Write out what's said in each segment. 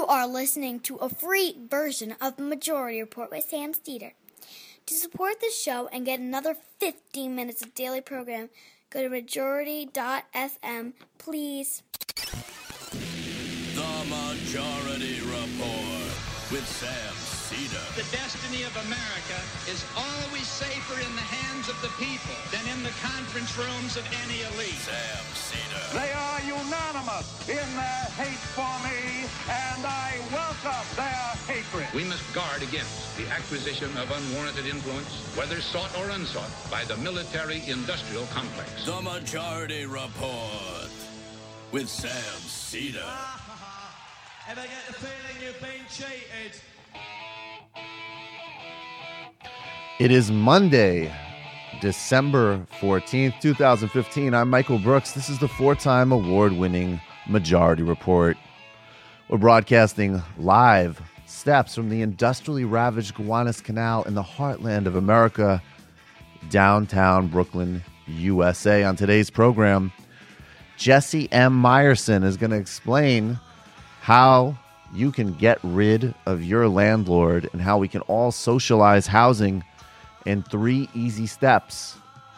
are listening to a free version of the Majority Report with Sam Steeder. To support the show and get another 15 minutes of daily program, go to majority.fm, please. The Majority Report with Sam Steeder. The destiny of America is always safer in the hands of the people than in the conference rooms of any elite. Sam Steeder. They are unanimous in their hate for me, and I welcome their hatred. We must guard against the acquisition of unwarranted influence, whether sought or unsought, by the military-industrial complex. The Majority Report with Sam Steeder. Ever get the feeling you've been cheated? It is Monday, December 14th, 2015. I'm Michael Brooks. This is the four-time award-winning Majority Report. We're broadcasting live steps from the industrially ravaged Gowanus Canal in the heartland of America, downtown Brooklyn, USA. On today's program, Jesse M. Meyerson is going to explain how you can get rid of your landlord and how we can all socialize housing in 3 easy steps.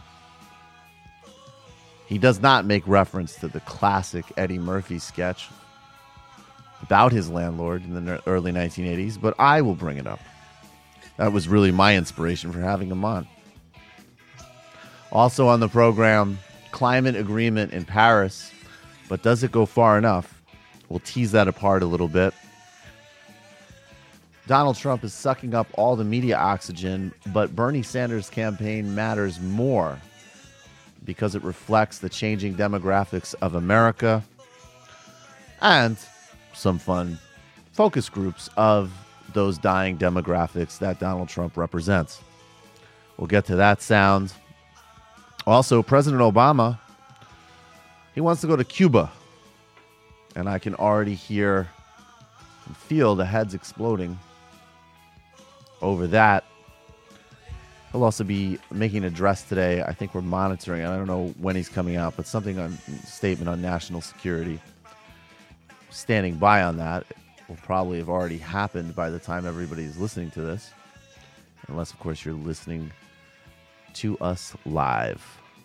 He does not make reference to the classic Eddie Murphy sketch about his landlord in the early 1980s, but I will bring it up. That was really my inspiration for having him on. Also on the program, climate agreement in Paris, but does it go far enough? We'll tease that apart a little bit. Donald Trump is sucking up all the media oxygen, but Bernie Sanders' campaign matters more because it reflects the changing demographics of America and some fun focus groups of those dying demographics that Donald Trump represents. We'll get to that sound. Also, President Obama, he wants to go to Cuba, and I can already hear and feel the heads exploding over that. He'll also be making an address today. I think we're monitoring. I don't know when he's coming out, but something on statement on national security. Standing by on that. It will probably have already happened by the time everybody's listening to this. Unless, of course, you're listening to us live.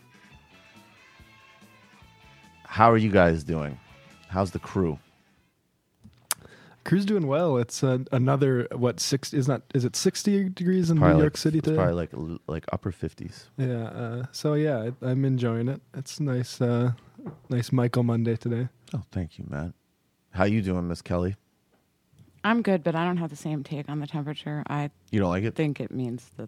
How are you guys doing? How's the crew? Crew's doing well. It's another is it 60 degrees in Probably New York City today? It's probably like upper 50s. Yeah. So yeah, I'm enjoying it. It's nice. Nice Michael Monday today. Oh, thank you, Matt. How you doing, Miss Kelly? I'm good, but I don't have the same take on the temperature. You don't like it? Think it means that,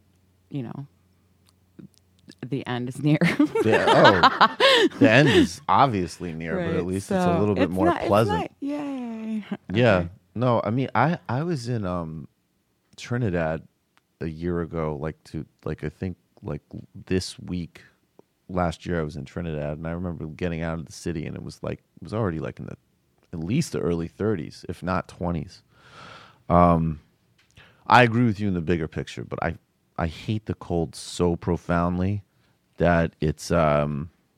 the end is near. The end is obviously near, right, but at least it's a little bit more pleasant. Yay. Yeah. Okay. No, I mean, I was in Trinidad a year ago, I think this week last year I was in Trinidad, and I remember getting out of the city, and it was already like in at least the early 30s, if not 20s. I agree with you in the bigger picture, but I hate the cold so profoundly that it's I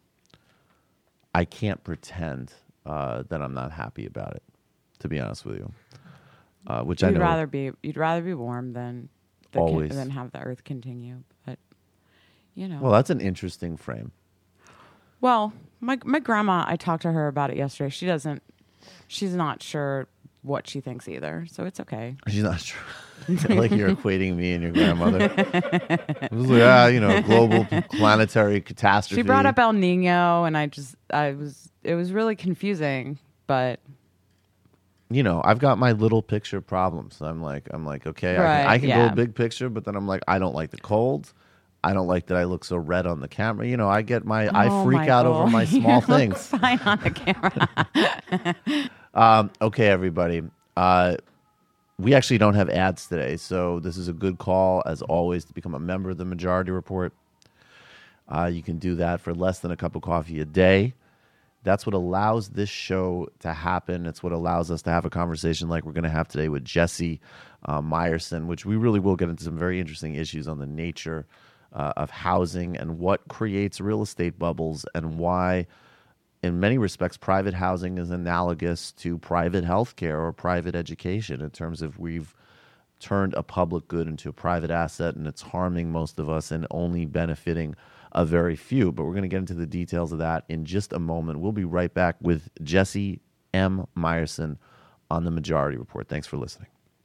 can't pretend that I'm not happy about it, to be honest with you. Which I know you'd rather be warm than always than have the earth continue, but Well, that's an interesting frame. Well, my grandma, I talked to her about it yesterday. She's not sure what she thinks either, so it's okay. She's not sure. Like you're equating me and your grandmother. It was like, global planetary catastrophe. She brought up El Nino, and it was really confusing, but I've got my little picture problems. I'm like, okay, right, I can go big picture, but then I'm like, I don't like the cold. I don't like that I look so red on the camera. I get I freak out over my small things. Fine on the camera. Okay, everybody. We actually don't have ads today, so this is a good call, as always, to become a member of the Majority Report. You can do that for less than a cup of coffee a day. That's what allows this show to happen. It's what allows us to have a conversation like we're going to have today with Jesse Meyerson, which we really will get into some very interesting issues on the nature of housing and what creates real estate bubbles and why in many respects, private housing is analogous to private health care or private education in terms of we've turned a public good into a private asset, and it's harming most of us and only benefiting a very few. But we're going to get into the details of that in just a moment. We'll be right back with Jesse M. Meyerson on The Majority Report. Thanks for listening.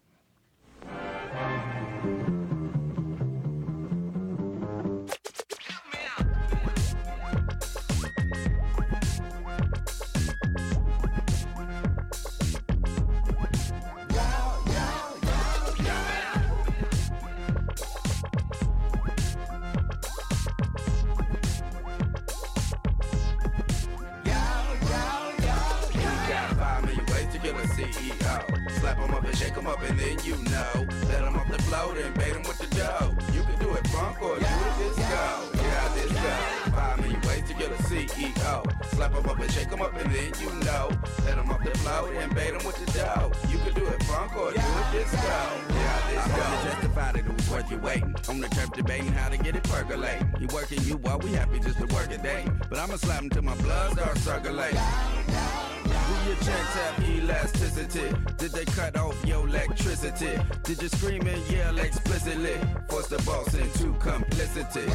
Slap them up and shake them up, and then you know. Let them off the float and bait them with the dough. You can do it funk or do it disco. Yeah, disco. 5 million ways to get a CEO. Slap them up and shake them up, and then you know. Let them off the float and bait them with the dough. You can do it funk or do it disco. Yeah, disco. I hope you justified it was worth your waiting. On the turf debating how to get it percolating. You working, you while we happy just to work a day. But I'ma slap them till my blood starts circulating. Do your checks have elasticity? Did they cut off your electricity? Did you scream and yell explicitly? Force the boss into complicity.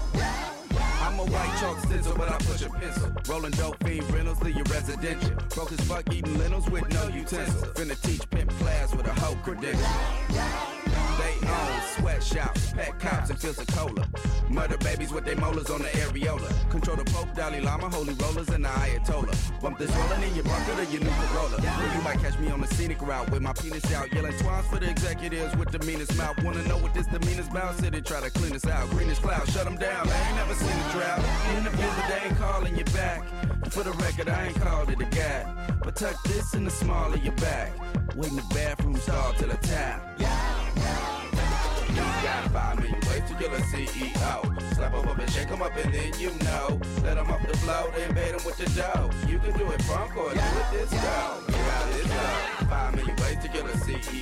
I'm a white chalk stencil, but I push a pencil. Rolling dope fiend rentals, leave you residential. Broke as fuck eating lentils with no utensil. Finna teach pimp class with a hoe credential. They own sweatshops, pet cops, and fields of cola. Murder babies with their molars on the areola. Control the Pope, Dalai Lama, holy rollers, and the Ayatollah. Bump this rolling in your bucket or your new Corolla. Or you might catch me on the scenic route with my penis out, yelling twice for the executives with the meanest mouth. Wanna know what this demeanor's about? City try to clean us out. Greenish cloud, shut them down. They ain't never seen a drought. Interview, but they ain't calling you back. For the record, I ain't called it a gap. But tuck this in the small of your back. Wait in the bathroom stall till a tap. You got 5 million ways to kill a CEO. Slap them up and shake them up, and then you know. Let them off the float and bait them with the dough. You can do it funk or do it disco. Yeah, disco. 5 million ways to kill a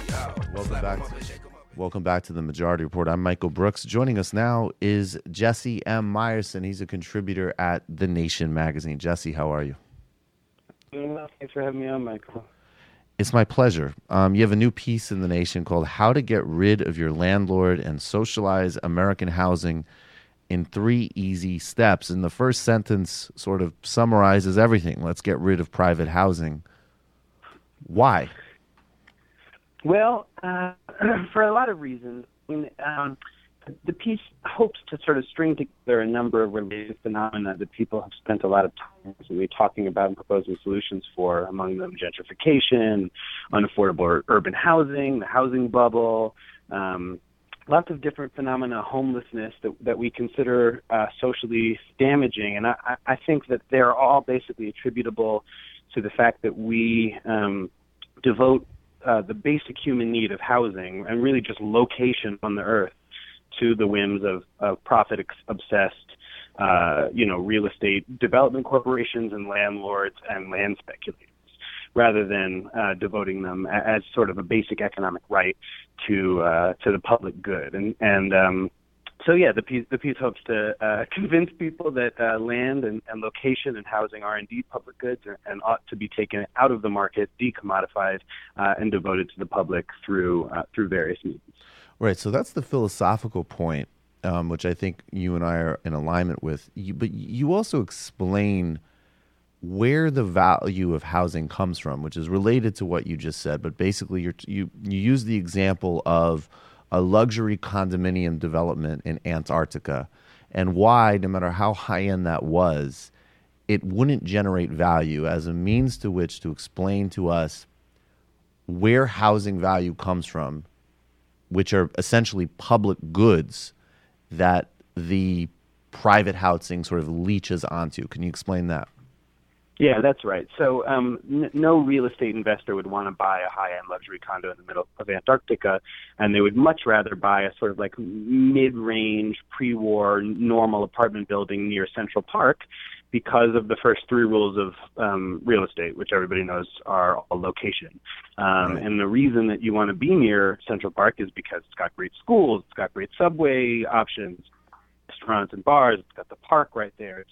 CEO. Welcome back to The Majority Report. I'm Michael Brooks. Joining us now is Jesse M. Meyerson. He's a contributor at The Nation magazine. Jesse, how are you? Well, thanks for having me on, Michael. It's my pleasure. You have a new piece in The Nation called How to Get Rid of Your Landlord and Socialize American Housing in 3 Easy Steps. And the first sentence sort of summarizes everything. Let's get rid of private housing. Why? Well, for a lot of reasons. I mean, the piece hopes to sort of string together a number of related phenomena that people have spent a lot of time recently talking about and proposing solutions for, among them gentrification, unaffordable urban housing, the housing bubble, lots of different phenomena, homelessness that we consider socially damaging. And I think that they're all basically attributable to the fact that we devote the basic human need of housing and really just location on the earth to the whims of profit-obsessed, real estate development corporations and landlords and land speculators, rather than devoting them as sort of a basic economic right to the public good. So the piece hopes to convince people that land and location and housing are indeed public goods and ought to be taken out of the market, decommodified, and devoted to the public through various means. Right, so that's the philosophical point, which I think you and I are in alignment with. But you also explain where the value of housing comes from, which is related to what you just said. But basically, you use the example of a luxury condominium development in Antarctica, and why, no matter how high-end that was, it wouldn't generate value as a means to which to explain to us where housing value comes from, which are essentially public goods that the private housing sort of leeches onto. Can you explain that? Yeah, that's right. So no real estate investor would want to buy a high-end luxury condo in the middle of Antarctica, and they would much rather buy a sort of like mid-range, pre-war, normal apartment building near Central Park because of the first 3 rules of real estate, which everybody knows are all location. And the reason that you want to be near Central Park is because it's got great schools, it's got great subway options, restaurants and bars, it's got the park right there, it's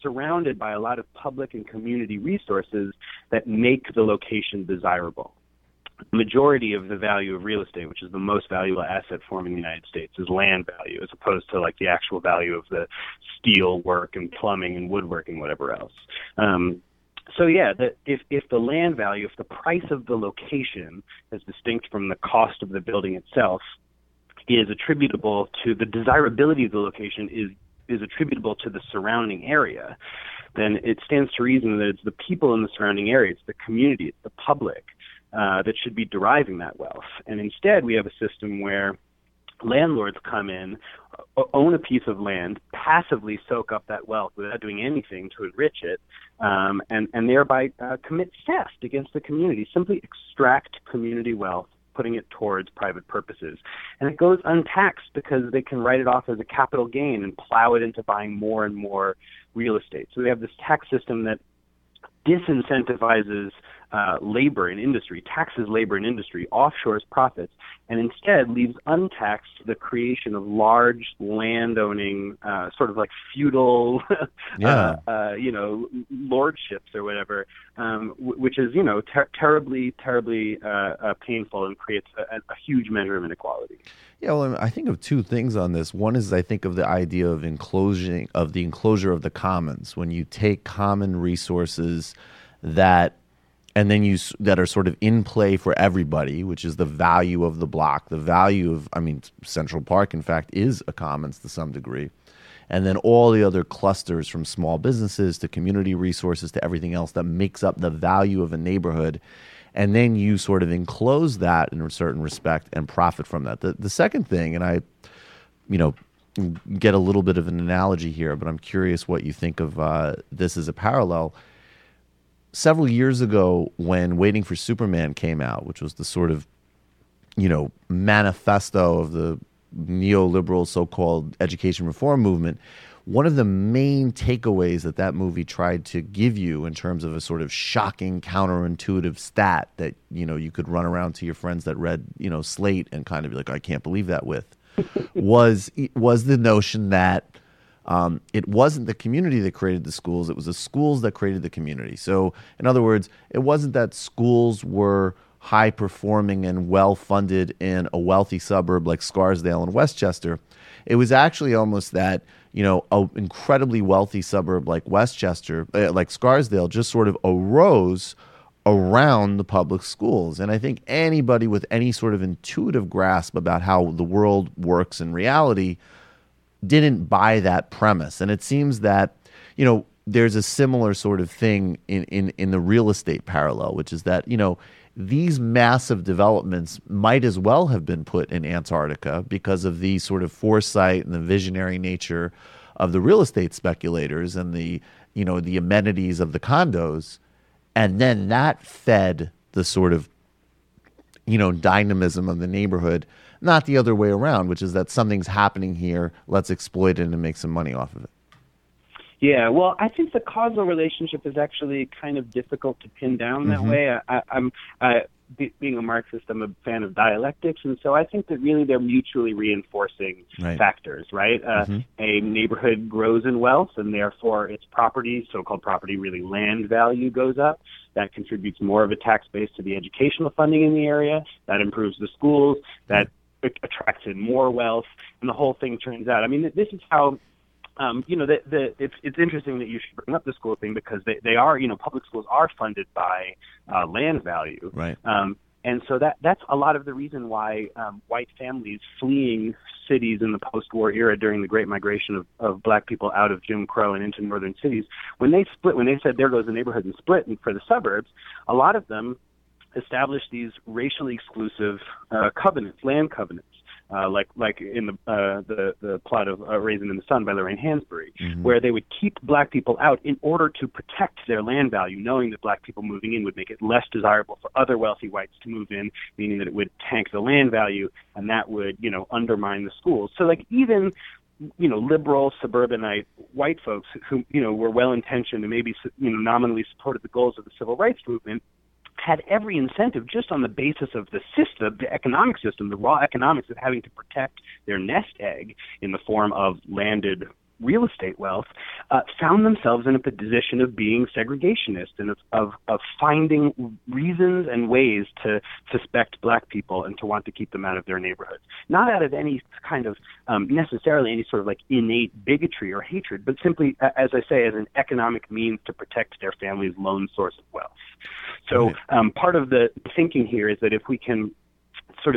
surrounded by a lot of public and community resources that make the location desirable. The majority of the value of real estate, which is the most valuable asset form in the United States, is land value, as opposed to like the actual value of the steel work and plumbing and woodworking, whatever else. So yeah, if the land value, if the price of the location is distinct from the cost of the building itself, is attributable to the desirability of the location is attributable to the surrounding area, then it stands to reason that it's the people in the surrounding area, it's the community, it's the public that should be deriving that wealth. And instead, we have a system where landlords come in, own a piece of land, passively soak up that wealth without doing anything to enrich it, and thereby commit theft against the community, simply extract community wealth, putting it towards private purposes. And it goes untaxed because they can write it off as a capital gain and plow it into buying more and more real estate. So we have this tax system that disincentivizes labor and industry, taxes labor and industry, offshores profits, and instead leaves untaxed the creation of large land-owning, sort of like feudal, lordships or whatever, which is, terribly painful and creates a huge measure of inequality. Yeah, well, I think of two things on this. One is I think of the idea of the enclosure of the commons, when you take common resources that are sort of in play for everybody, which is the value of the block, the value of, Central Park, in fact, is a commons to some degree. And then all the other clusters, from small businesses to community resources to everything else that makes up the value of a neighborhood. And then you sort of enclose that in a certain respect and profit from that. The second thing, and I, get a little bit of an analogy here, but I'm curious what you think of this as a parallel. Several years ago, when Waiting for Superman came out, which was the sort of, manifesto of the neoliberal so-called education reform movement, one of the main takeaways that movie tried to give you in terms of a sort of shocking, counterintuitive stat that, you could run around to your friends that read, Slate and kind of be like, I can't believe that with, was the notion that it wasn't the community that created the schools, it was the schools that created the community. So, in other words, it wasn't that schools were high-performing and well-funded in a wealthy suburb like Scarsdale and Westchester. It was actually almost that, an incredibly wealthy suburb like Westchester, like Scarsdale, just sort of arose around the public schools. And I think anybody with any sort of intuitive grasp about how the world works in reality didn't buy that premise. And it seems that, there's a similar sort of thing in the real estate parallel, which is that, these massive developments might as well have been put in Antarctica because of the sort of foresight and the visionary nature of the real estate speculators and the amenities of the condos. And then that fed the sort of, dynamism of the neighborhood, not the other way around, which is that something's happening here, let's exploit it and make some money off of it. Yeah, well, I think the causal relationship is actually kind of difficult to pin down that way. Being a Marxist, I'm a fan of dialectics, and so I think that really they're mutually reinforcing factors, right? A neighborhood grows in wealth, and therefore its property, so-called property, really land value goes up. That contributes more of a tax base to the educational funding in the area. That improves the schools. That attracts in more wealth, and the whole thing turns out. This is how. It's interesting that you should bring up the school thing because they are, public schools are funded by land value. Right. And so that's a lot of the reason why white families fleeing cities in the post-war era during the Great Migration of black people out of Jim Crow and into northern cities, when they said there goes the neighborhood and split and for the suburbs, a lot of them established these racially exclusive covenants, land covenants. Like in the plot of Raisin in the Sun by Lorraine Hansberry, where they would keep black people out in order to protect their land value, knowing that black people moving in would make it less desirable for other wealthy whites to move in, meaning that it would tank the land value, and that would, undermine the schools. So, even liberal suburbanite white folks who, were well-intentioned and maybe, nominally supported the goals of the civil rights movement, had every incentive just on the basis of the system, the economic system, the raw economics of having to protect their nest egg in the form of landed real estate wealth found themselves in a position of being segregationist and of finding reasons and ways to suspect black people and to want to keep them out of their neighborhoods. Not out of any kind of necessarily any sort of like innate bigotry or hatred, but simply, as I say, as an economic means to protect their family's lone source of wealth. So part of the thinking here is that if we can sort of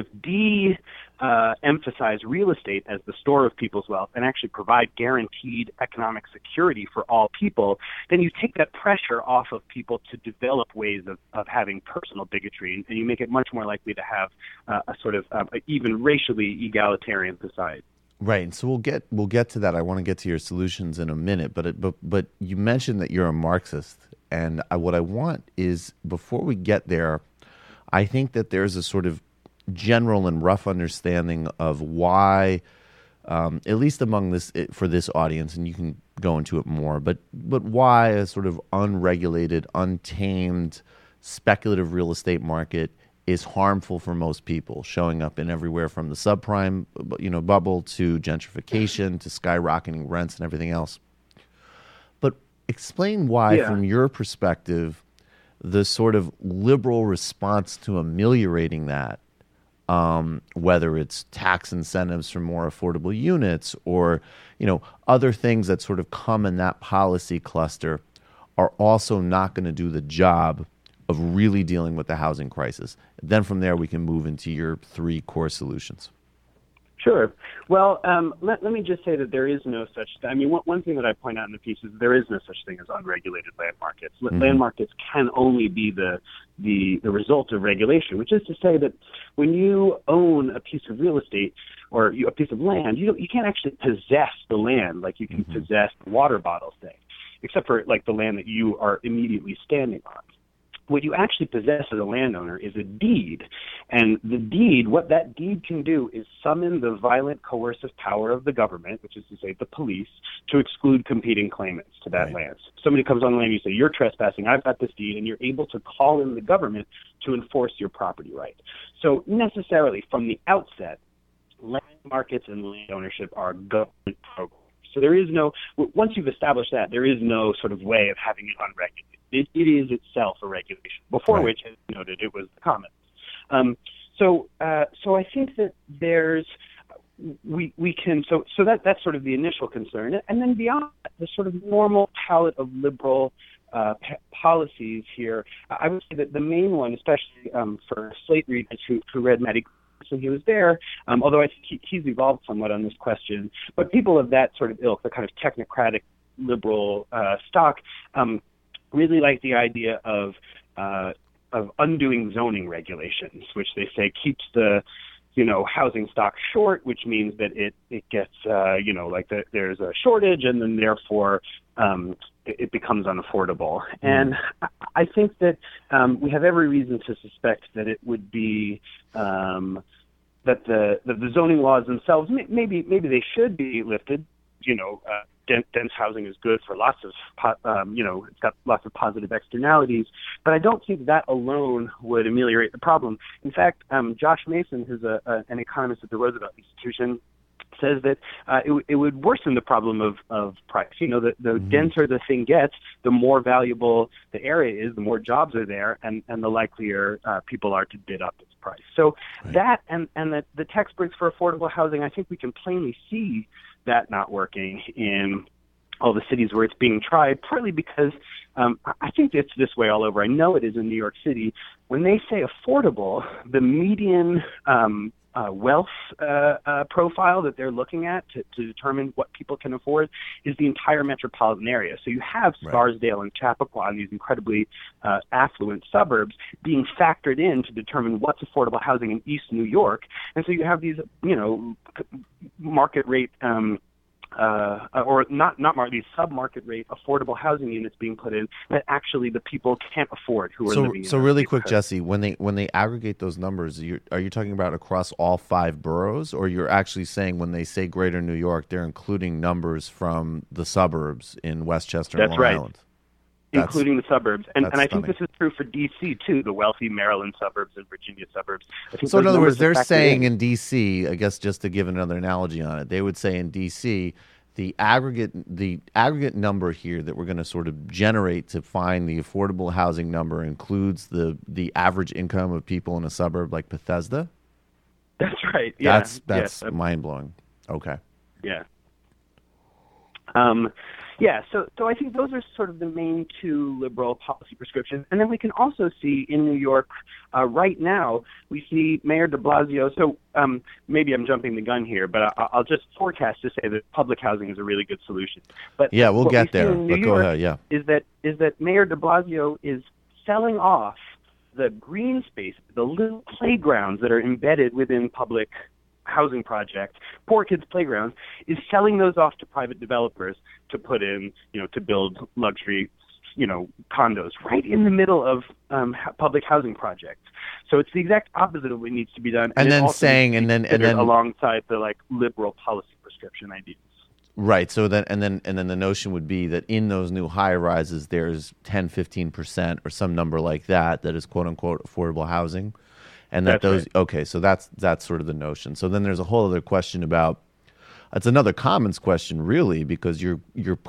emphasize real estate as the store of people's wealth and actually provide guaranteed economic security for all people, then you take that pressure off of people to develop ways of having personal bigotry, and you make it much more likely to have a sort of even racially egalitarian society. Right, and so we'll get to that. I want to get to your solutions in a minute, but you mentioned that you're a Marxist, and what I want is, before we get there, I think that there's a sort of general and rough understanding of why, at least among for this audience, and you can go into it more, but why a sort of unregulated, untamed, speculative real estate market is harmful for most people, showing up in everywhere from the subprime, bubble to gentrification to skyrocketing rents and everything else. But explain why, from your perspective, the sort of liberal response to ameliorating that, whether it's tax incentives for more affordable units or, other things that sort of come in that policy cluster, are also not going to do the job of really dealing with the housing crisis. Then from there, we can move into your 3 core solutions. Sure. Well, let me just say that there is no such thing. I mean, one thing that I point out in the piece is there is no such thing as unregulated land markets. Mm-hmm. Land markets can only be the result of regulation, which is to say that when you own a piece of real estate or a piece of land, you can't actually possess the land like you can possess water bottles, say, except for like the land that you are immediately standing on. What you actually possess as a landowner is a deed. And the deed, what that deed can do is summon the violent coercive power of the government, which is to say the police, to exclude competing claimants to that land. Somebody comes on the land, you say, you're trespassing, I've got this deed, and you're able to call in the government to enforce your property right. So necessarily from the outset, land markets and land ownership are government programs. So there is no, once you've established that, there is no sort of way of having it unregulated. It is itself a regulation, before which, as you noted, it was the commons. So I think that that's sort of the initial concern. And then beyond that, the sort of normal palette of liberal policies here, I would say that the main one, especially for Slate readers who read Matty, so he was there, although I think he's evolved somewhat on this question, but people of that sort of ilk, the kind of technocratic liberal stock, really like the idea of undoing zoning regulations, which they say keeps the housing stock short, which means that it gets there's a shortage, and then therefore it becomes unaffordable. And I think that we have every reason to suspect that it would be that the zoning laws themselves maybe they should be lifted. Dense housing is good for lots of, it's got lots of positive externalities, but I don't think that alone would ameliorate the problem. In fact, Josh Mason, who's an economist at the Roosevelt Institution, says that it would worsen the problem of price. The denser the thing gets, the more valuable the area is, the more jobs are there, and the likelier people are to bid up its price. So that and the tax breaks for affordable housing, I think we can plainly see that not working in all the cities where it's being tried, partly because I think it's this way all over. I know it is in New York City. When they say affordable, the median wealth profile that they're looking at to determine what people can afford is the entire metropolitan area. So you have Scarsdale and Chappaqua and these incredibly affluent suburbs being factored in to determine what's affordable housing in East New York. And so you have these, market rate these sub-market rate affordable housing units being put in that actually the people can't afford who are living in. So really quick, Jesse, when they aggregate those numbers, are you talking about across all 5 boroughs, or you're actually saying when they say Greater New York, they're including numbers from the suburbs in Westchester and Long Island? Including the suburbs. And I think this is true for D.C., too, the wealthy Maryland suburbs and Virginia suburbs. So in other words, they're saying in D.C., I guess just to give another analogy on it, they would say in D.C., the aggregate number here that we're going to sort of generate to find the affordable housing number includes the average income of people in a suburb like Bethesda? That's right. Yeah. That's mind-blowing. Okay. Yeah. So I think those are sort of the main two liberal policy prescriptions. And then we can also see in New York right now, we see Mayor de Blasio. So maybe I'm jumping the gun here, but I'll just forecast to say that public housing is a really good solution. But yeah, we'll get there. But go ahead, yeah. Is that Mayor de Blasio is selling off the green space, the little playgrounds that are embedded within public housing projects, poor kids' playgrounds, is selling those off to private developers to put in, to build luxury, condos right in the middle of public housing projects. So it's the exact opposite of what needs to be done. And then alongside the liberal policy prescription ideas. Right. So then the notion would be that in those new high rises, there's 10, 15% or some number like that is quote unquote affordable housing. And that okay, so that's sort of the notion. So then there's a whole other question about, it's another commons question really, because you're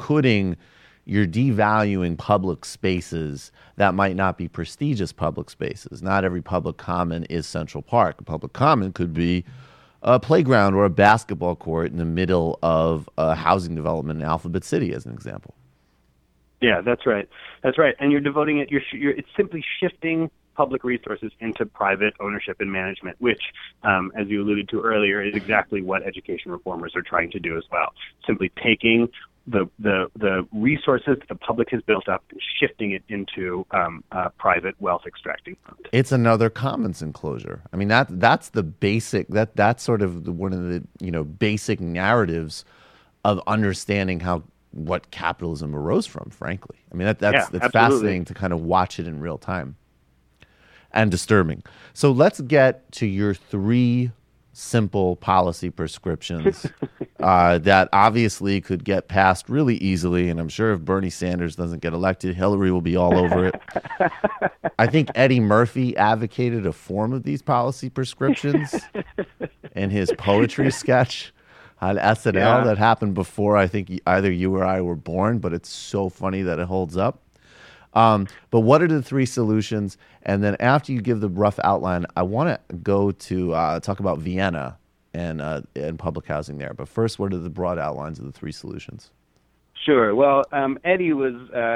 devaluing public spaces that might not be prestigious public spaces. Not every public common is Central Park. A public common could be a playground or a basketball court in the middle of a housing development in Alphabet City, as an example. Yeah, that's right. And you're devoting it, it's simply shifting public resources into private ownership and management, which, as you alluded to earlier, is exactly what education reformers are trying to do as well. Simply taking the resources the public has built up and shifting it into private wealth extracting fund. It's another commons enclosure. I mean, that's the basic, that's sort of one of the basic narratives of understanding what capitalism arose from, frankly. I mean, that's fascinating to kind of watch it in real time. And disturbing. So let's get to your three simple policy prescriptions that obviously could get passed really easily. And I'm sure if Bernie Sanders doesn't get elected, Hillary will be all over it. I think Eddie Murphy advocated a form of these policy prescriptions in his poetry sketch on SNL that happened before I think either you or I were born, but it's so funny that it holds up. But what are the three solutions? And then after you give the rough outline, I want to go to talk about Vienna and public housing there. But first, what are the broad outlines of the three solutions? Sure. Well, Eddie was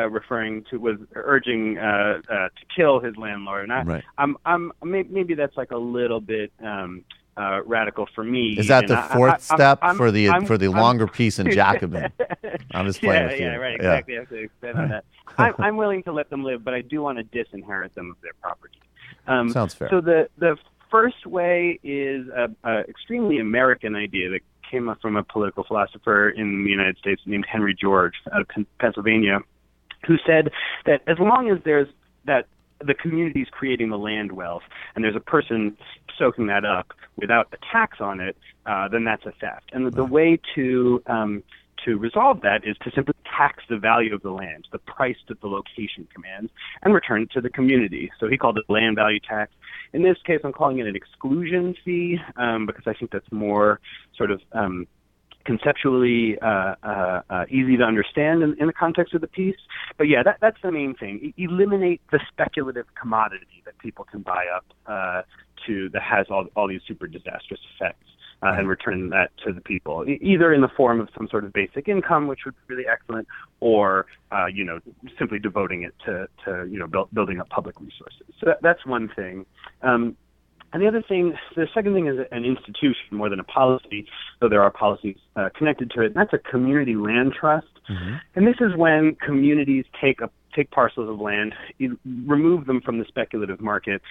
urging to kill his landlord, and maybe that's like a little bit radical for me. Is that the fourth step for the longer piece in Jacobin? I'm just playing with you. Yeah, right. Exactly. I have to expand on that. I'm willing to let them live, but I do want to disinherit them of their property. Sounds fair. So the first way is an extremely American idea that came up from a political philosopher in the United States named Henry George out of Pennsylvania, who said that as long as there's that the community's creating the land wealth and there's a person soaking that up without a tax on it, then that's a theft. And the way to resolve that is to simply tax the value of the land, the price that the location commands, and return it to the community. So he called it land value tax. In this case, I'm calling it an exclusion fee because I think that's more sort of conceptually easy to understand in the context of the piece. But yeah, that's the main thing. Eliminate the speculative commodity that people can buy up that has all these super disastrous effects. And return that to the people, either in the form of some sort of basic income, which would be really excellent, or simply devoting it to building up public resources. So that's one thing. And the second thing is an institution more than a policy, though there are policies connected to it. And that's a community land trust. Mm-hmm. And this is when communities take parcels of land, remove them from the speculative market,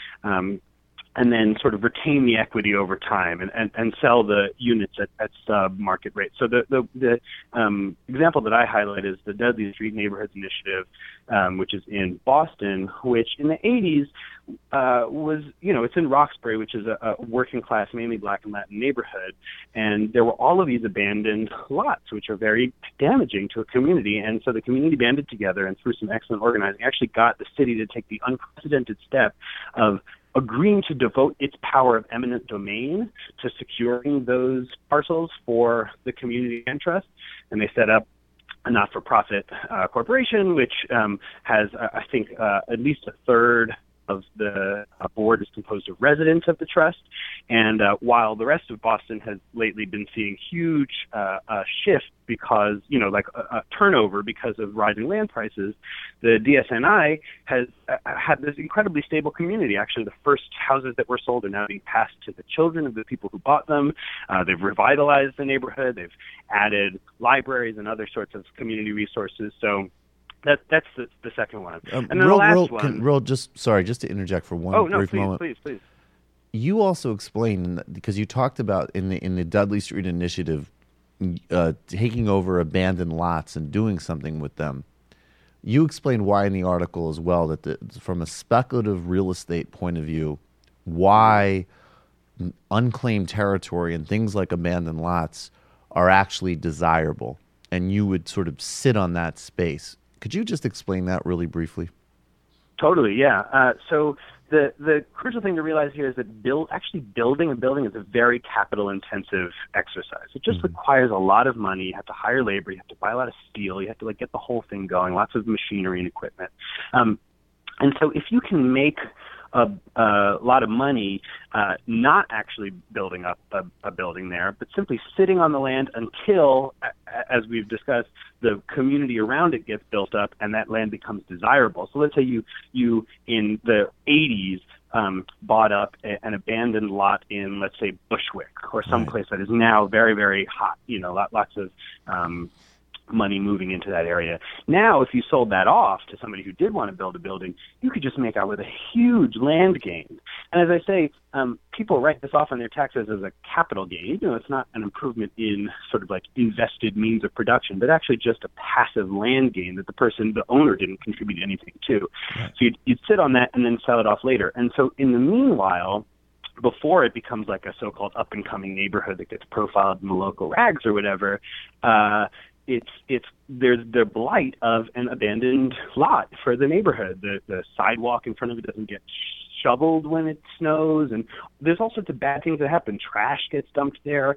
and then sort of retain the equity over time and sell the units at sub-market rates. So the example that I highlight is the Dudley Street Neighborhoods Initiative, which is in Boston, which in the 80s was, it's in Roxbury, which is a working class, mainly black and Latin neighborhood. And there were all of these abandoned lots, which are very damaging to a community. And so the community banded together and through some excellent organizing actually got the city to take the unprecedented step of agreeing to devote its power of eminent domain to securing those parcels for the community land trust. And they set up a not-for-profit corporation, which has, I think, at least a third of the board is composed of residents of the trust. And while the rest of Boston has lately been seeing huge shift because, like a turnover because of rising land prices, the DSNI has had this incredibly stable community. Actually, the first houses that were sold are now being passed to the children of the people who bought them. They've revitalized the neighborhood. They've added libraries and other sorts of community resources. So that's the second one. And then the last one. Just to interject for one brief moment. Please. You also explained, because you talked about in the Dudley Street Initiative, taking over abandoned lots and doing something with them. You explained why in the article as well, that from a speculative real estate point of view, why unclaimed territory and things like abandoned lots are actually desirable, and you would sort of sit on that space. Could you just explain that really briefly? Totally, yeah. So the crucial thing to realize here is that building a building is a very capital-intensive exercise. It just requires a lot of money. You have to hire labor. You have to buy a lot of steel. You have to get the whole thing going, lots of machinery and equipment. And so if you can make a lot of money not actually building up a building there, but simply sitting on the land until, as we've discussed, the community around it gets built up and that land becomes desirable. So let's say you in the 80s bought up an abandoned lot in, let's say, Bushwick or someplace that is now very, very hot, lots of money moving into that area. Now, if you sold that off to somebody who did want to build a building, you could just make out with a huge land gain. And as I say, people write this off on their taxes as a capital gain. It's not an improvement in sort of like invested means of production, but actually just a passive land gain that the owner didn't contribute anything to. So you'd sit on that and then sell it off later. And so in the meanwhile, before it becomes like a so-called up-and-coming neighborhood that gets profiled in the local rags or whatever, there's the blight of an abandoned lot for the neighborhood. The sidewalk in front of it doesn't get shoveled when it snows, and there's all sorts of bad things that happen. Trash gets dumped there.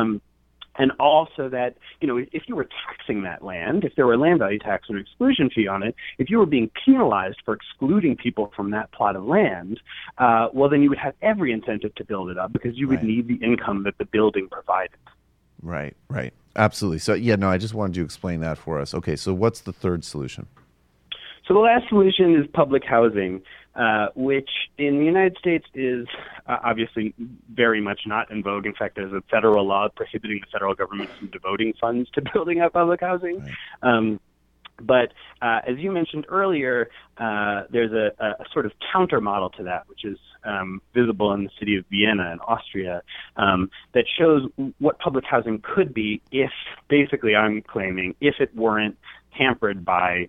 And also that, if you were taxing that land, if there were a land value tax or an exclusion fee on it, if you were being penalized for excluding people from that plot of land, well, then you would have every incentive to build it up because you would need the income that the building provided. Right. Absolutely. So, I just wanted you to explain that for us. Okay, so what's the third solution? So the last solution is public housing, which in the United States is obviously very much not in vogue. In fact, there's a federal law prohibiting the federal government from devoting funds to building up public housing. Right. But as you mentioned earlier, there's a sort of counter model to that, which is visible in the city of Vienna in Austria, that shows what public housing could be if, basically I'm claiming, if it weren't hampered by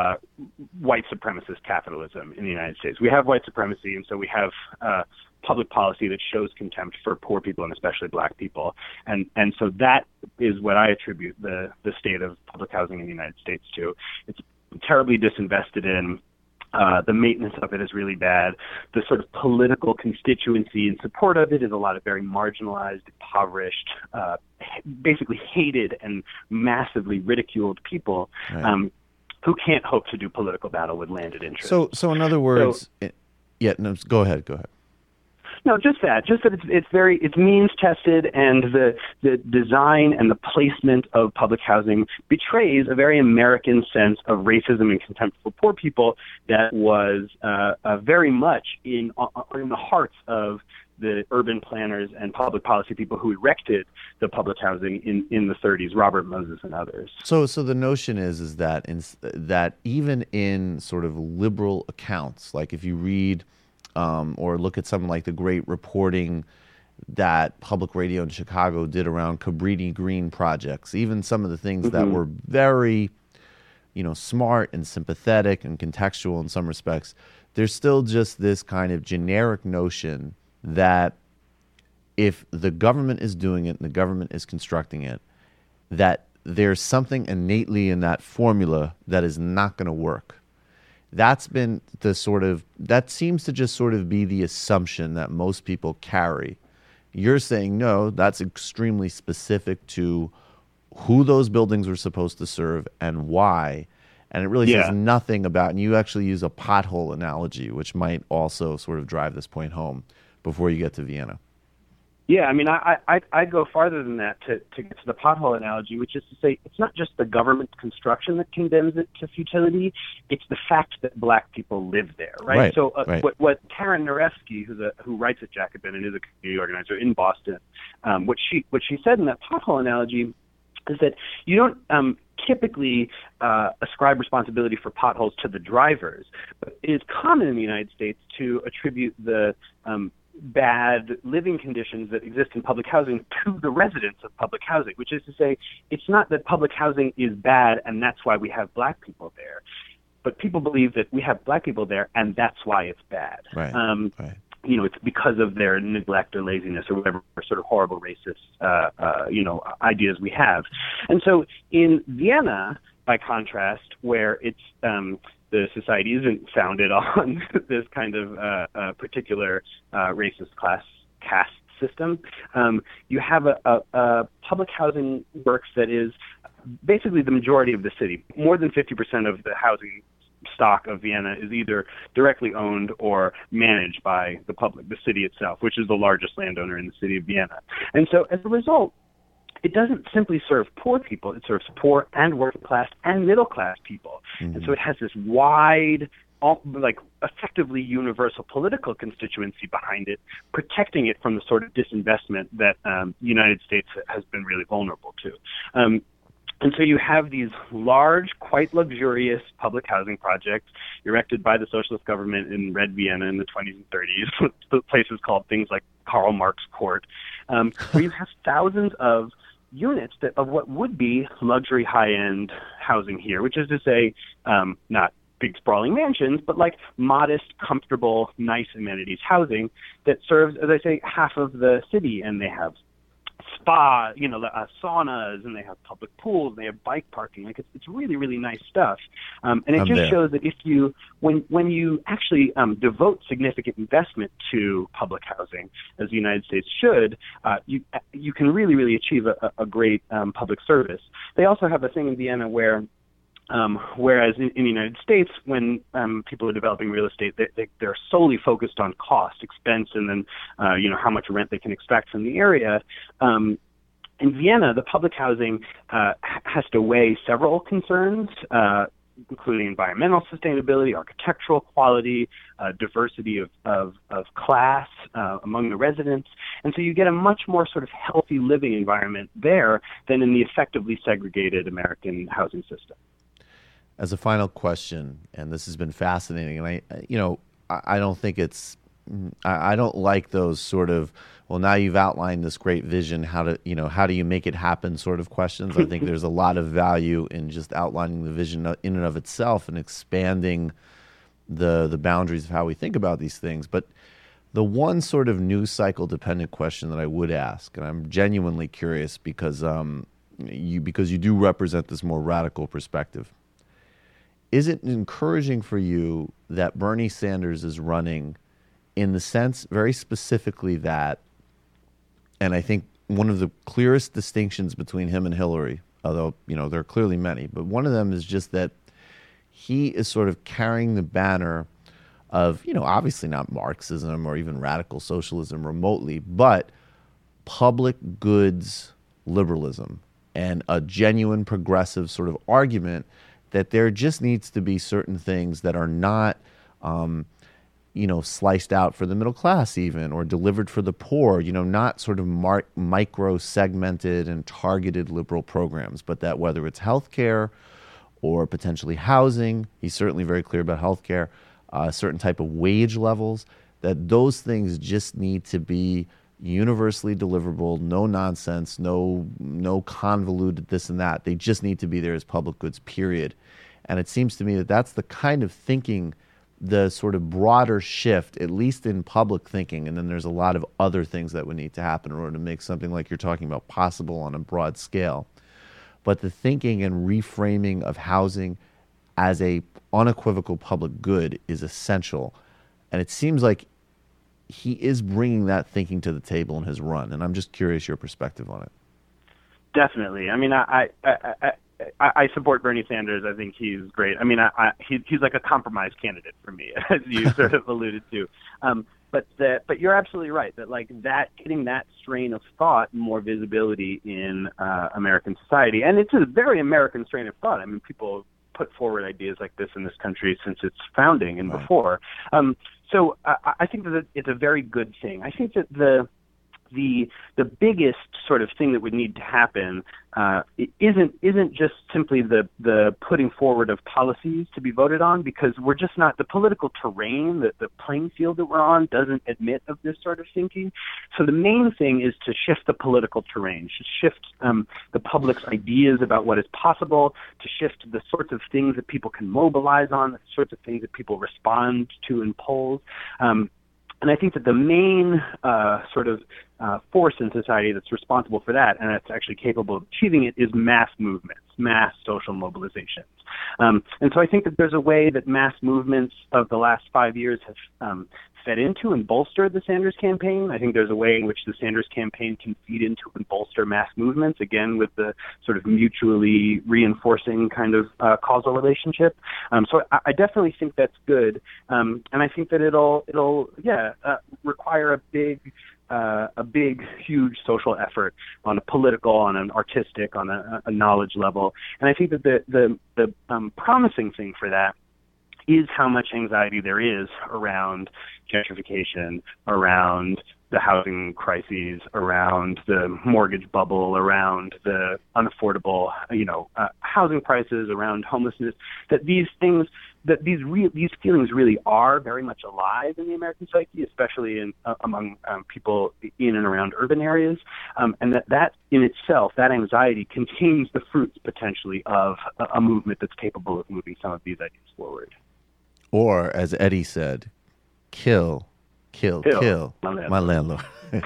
white supremacist capitalism in the United States. We have white supremacy, and so we have public policy that shows contempt for poor people and especially black people. And so that is what I attribute the state of public housing in the United States to. It's terribly disinvested in. The maintenance of it is really bad. The sort of political constituency in support of it is a lot of very marginalized, impoverished, basically hated and massively ridiculed people. Right. Who can't hope to do political battle with landed interest. So in other words, go ahead. No, just that it's means tested, and the design and the placement of public housing betrays a very American sense of racism and contempt for poor people that was very much in the hearts of the urban planners and public policy people who erected the public housing in the 30s, Robert Moses and others. So the notion is that that even in sort of liberal accounts, like if you read or look at something like the great reporting that public radio in Chicago did around Cabrini Green projects, even some of the things that were very, smart and sympathetic and contextual in some respects, there's still just this kind of generic notion that if the government is doing it and the government is constructing it, that there's something innately in that formula that is not going to work. that's been that seems to just sort of be the assumption that most people carry. You're saying, no, that's extremely specific to who those buildings were supposed to serve and why. And it really says nothing about, and you actually use a pothole analogy, which might also sort of drive this point home before you get to Vienna. Yeah, I mean, I go farther than that to get to the pothole analogy, which is to say it's not just the government construction that condemns it to futility, it's the fact that black people live there, right? So what Karen Narevsky, who writes at Jacobin and is a community organizer in Boston, what she said in that pothole analogy is that you don't typically ascribe responsibility for potholes to the drivers, but it is common in the United States to attribute the bad living conditions that exist in public housing to the residents of public housing, which is to say, it's not that public housing is bad and that's why we have black people there, but people believe that we have black people there and that's why it's bad. It's because of their neglect or laziness or whatever sort of horrible racist, ideas we have. And so in Vienna, by contrast, where it's the society isn't founded on this kind of particular racist caste system, you have a public housing works that is basically the majority of the city. More than 50% of the housing stock of Vienna is either directly owned or managed by the public, the city itself, which is the largest landowner in the city of Vienna. And so as a result, it doesn't simply serve poor people, it serves poor and working class and middle class people. And so it has this wide, effectively universal political constituency behind it, protecting it from the sort of disinvestment that the United States has been really vulnerable to. And so you have these large, quite luxurious public housing projects erected by the socialist government in Red Vienna in the 20s and 30s, with places called things like Karl Marx Court, where you have thousands of units of what would be luxury high-end housing here, which is to say, not big sprawling mansions, but like modest, comfortable, nice amenities housing that serves, as I say, half of the city, and they have spa, saunas, and they have public pools, and they have bike parking. Like it's really, really nice stuff. And it just shows that if you, when you actually devote significant investment to public housing, as the United States should, you can really, really achieve a great public service. They also have a thing in Vienna where whereas in the United States, when people are developing real estate, they're solely focused on cost, expense, and then how much rent they can extract from the area. In Vienna, the public housing has to weigh several concerns, including environmental sustainability, architectural quality, diversity of class among the residents. And so you get a much more sort of healthy living environment there than in the effectively segregated American housing system. As a final question, and this has been fascinating, and I don't think I don't like those sort of, well, now you've outlined this great vision, how do you make it happen sort of questions. I think there's a lot of value in just outlining the vision in and of itself and expanding the boundaries of how we think about these things. But the one sort of news cycle dependent question that I would ask, and I'm genuinely curious because you do represent this more radical perspective. Is it encouraging for you that Bernie Sanders is running in the sense very specifically that, and I think one of the clearest distinctions between him and Hillary, although, there are clearly many, but one of them is just that he is sort of carrying the banner of, obviously not Marxism or even radical socialism remotely, but public goods liberalism and a genuine progressive sort of argument that there just needs to be certain things that are not, sliced out for the middle class even, or delivered for the poor, not sort of micro-segmented and targeted liberal programs, but that whether it's healthcare or potentially housing, he's certainly very clear about healthcare, a certain type of wage levels, that those things just need to be universally deliverable, no nonsense, no convoluted this and that. They just need to be there as public goods, period. And it seems to me that that's the kind of thinking, the sort of broader shift, at least in public thinking. And then there's a lot of other things that would need to happen in order to make something like you're talking about possible on a broad scale. But the thinking and reframing of housing as unequivocal public good is essential. And it seems like he is bringing that thinking to the table in his run. And I'm just curious your perspective on it. Definitely. I mean, I support Bernie Sanders. I think he's great. I mean, he's like a compromise candidate for me, as you sort of alluded to. But you're absolutely right that like that getting that strain of thought more visibility in American society, and it's a very American strain of thought. I mean, people put forward ideas like this in this country since its founding and before. So I think that it's a very good thing. I think that the biggest sort of thing that would need to happen isn't just simply the putting forward of policies to be voted on, because we're just not, the political terrain, the playing field that we're on doesn't admit of this sort of thinking. So the main thing is to shift the political terrain, to shift the public's ideas about what is possible, to shift the sorts of things that people can mobilize on, the sorts of things that people respond to in polls. And I think that the main sort of force in society that's responsible for that, and that's actually capable of achieving it, is mass movements, mass social mobilizations. And so I think that there's a way that mass movements of the last 5 years have fed into and bolstered the Sanders campaign. I think there's a way in which the Sanders campaign can feed into and bolster mass movements, again, with the sort of mutually reinforcing kind of causal relationship. So I definitely think that's good. And I think that it'll require a big, huge social effort on a political, on an artistic, on a knowledge level. And I think that the promising thing for that is how much anxiety there is around gentrification, around the housing crises, around the mortgage bubble, around the unaffordable, housing prices, around homelessness. That these things, that these feelings really are very much alive in the American psyche, especially among people in and around urban areas, and that in itself, that anxiety contains the fruits potentially of a movement that's capable of moving some of these ideas forward. Or, as Eddie said, kill my landlord.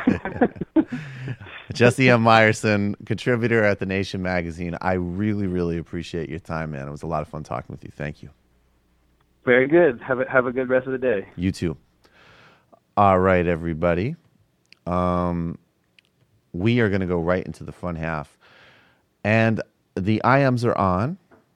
Jesse M. Meyerson, contributor at The Nation magazine. I really, really appreciate your time, man. It was a lot of fun talking with you. Thank you. Very good. Have a good rest of the day. You too. All right, everybody. We are going to go right into the fun half. And the IMs are on.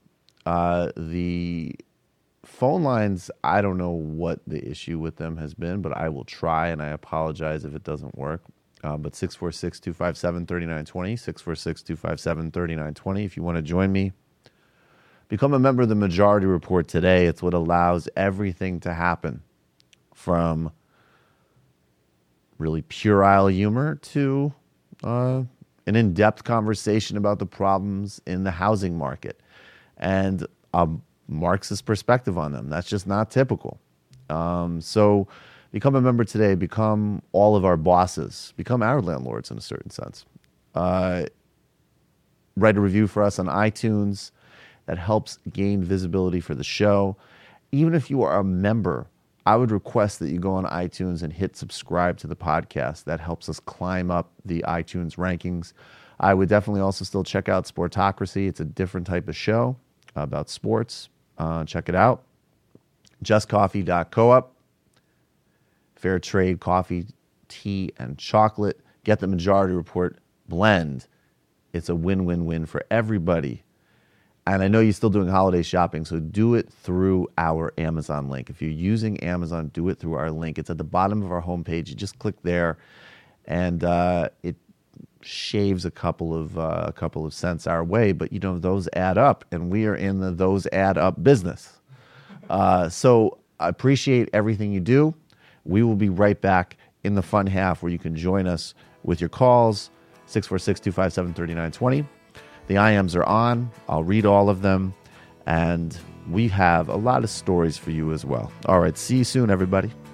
The phone lines, I don't know what the issue with them has been, but I will try, and I apologize if it doesn't work. But 646-257-3920, 646-257-3920. If you want to join me, become a member of the Majority Report today. It's what allows everything to happen, from really puerile humor to an in-depth conversation about the problems in the housing market and a Marxist perspective on them. That's just not typical. So become a member today. Become all of our bosses. Become our landlords in a certain sense. Write a review for us on iTunes. That helps gain visibility for the show. Even if you are a member, I would request that you go on iTunes and hit subscribe to the podcast. That helps us climb up the iTunes rankings. I would definitely also still check out Sportocracy. It's a different type of show about sports. Check it out. JustCoffee.coop. Fair trade coffee, tea, and chocolate. Get the Majority Report blend. It's a win-win-win for everybody. And I know you're still doing holiday shopping, so do it through our Amazon link. If you're using Amazon, do it through our link. It's at the bottom of our homepage. You just click there, and it shaves a couple of cents our way. But those add up, and we are in the those add up business. So I appreciate everything you do. We will be right back in the fun half, where you can join us with your calls. 646-257-3920. The IMs are on. I'll read all of them. And we have a lot of stories for you as well. All right. See you soon, everybody.